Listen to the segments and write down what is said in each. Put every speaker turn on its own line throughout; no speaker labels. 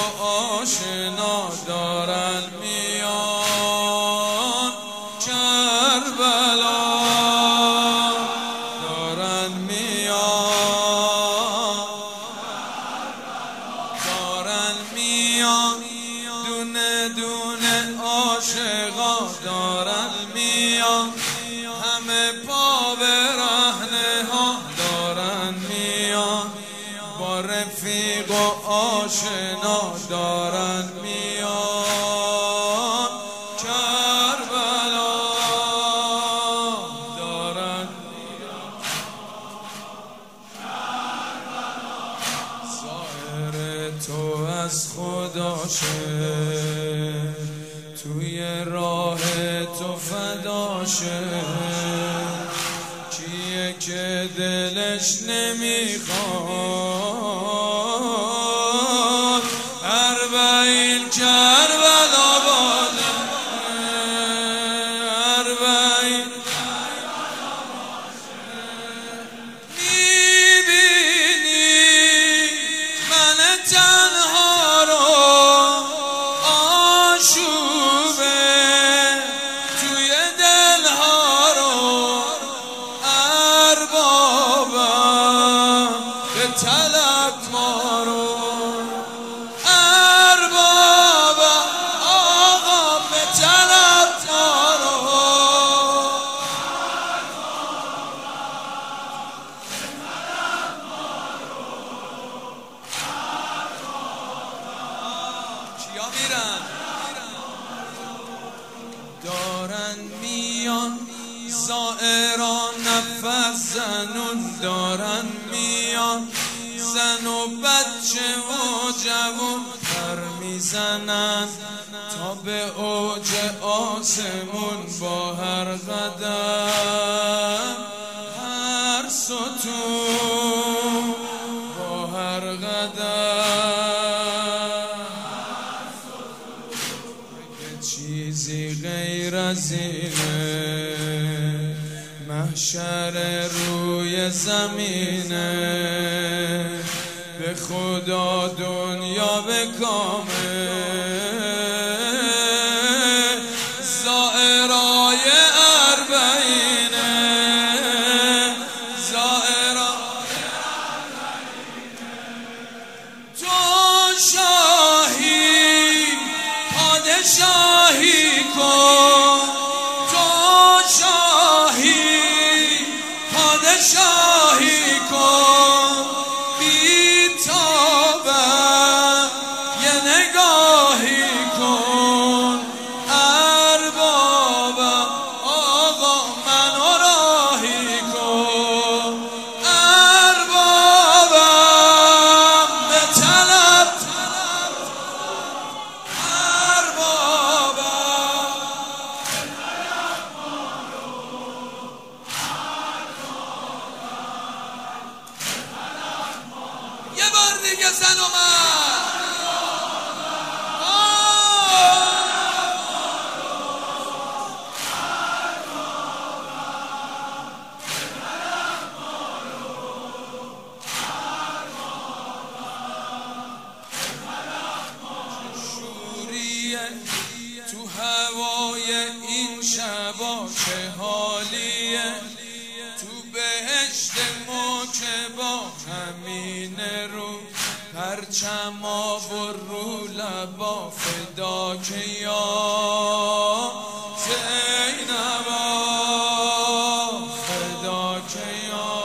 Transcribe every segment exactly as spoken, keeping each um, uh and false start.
آشنا دارن میان کربلا دارن میان دارن میان دونه دونه عاشقا دارن میان همه پا برهنه ها دارن میان با رفیق و آشنا دارن میان کربلا دارن میان ظاهر تو از خداشه توی راه تو فداشه کیه که دلش نمیخواد اربعین کربلا باده اربعین میبینی من تنها رو آشوبه توی دلها رو اربابم به طلب ما رو اربابم آقا به طلب ما رو کیا میرن دارن میان زائران نفس زنون دارن میان زن و بچه و جوون پر میزنن تا به اوج آسمون با هر قدم هر ستون با هر قدم چیزی غیر از اینه محشر روی زمینه به خدا دنیا به کامه زائرای اربعینه زائرای اربعینه تو شاهی پادشاهی کن تو شاهی پادشاهی کن بی تابم یه نگاهی کن اربابم آقا منو راهی کن اربابم به طلب یه بار دیگه زن و شوریه تو هوای این شبا چه حالیه تو بهشت موکبا همین رو پرچما و رو لبا فدا که یا زینبا فدا که یا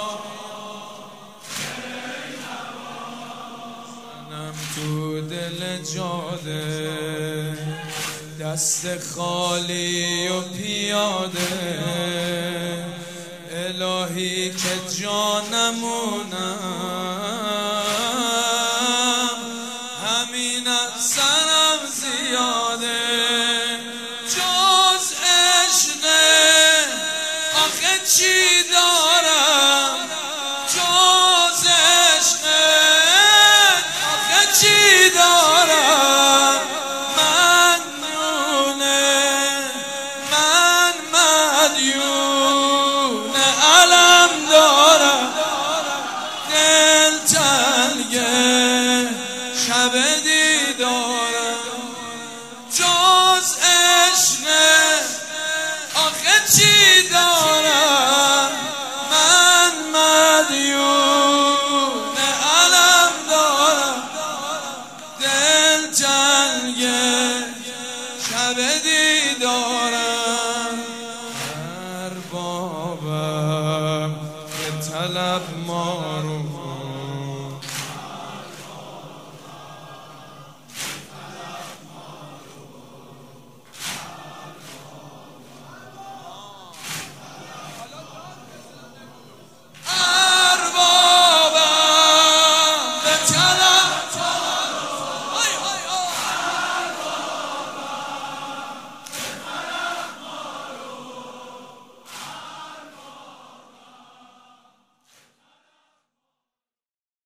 زنم تو دل جاده دست خالی و پیاده الهی که جانمونم همین از سرم زیاده جز عشقه آخه چی دارم جز عشقه آخه چی دارم من نونه من مدیون علم دارم دل تنگه شب دیدارت